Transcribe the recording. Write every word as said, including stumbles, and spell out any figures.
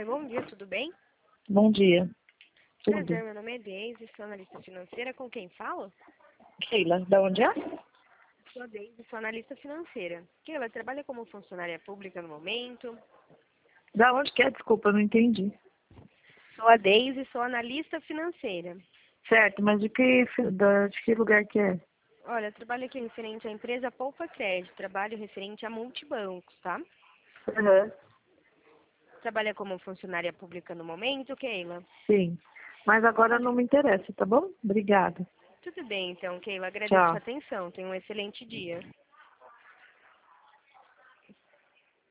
Oi, bom dia, tudo bem? Bom dia. Tudo. Prazer, meu nome é Deise, sou analista financeira. Com quem falo? Keila, da onde é? Sou a Deise, sou analista financeira. Keila, trabalha como funcionária pública no momento? Da onde que é? Desculpa, eu não entendi. Sou a Deise, sou analista financeira. Certo, mas de que, da, de que lugar que é? Olha, eu trabalho aqui referente à empresa Poupa Crédito, trabalho referente a multibancos, tá? Uhum. Trabalha como funcionária pública no momento, Keila? Sim. Mas agora não me interessa, tá bom? Obrigada. Tudo bem, então, Keila, agradeço a Tchau. atenção. Tenha um excelente dia.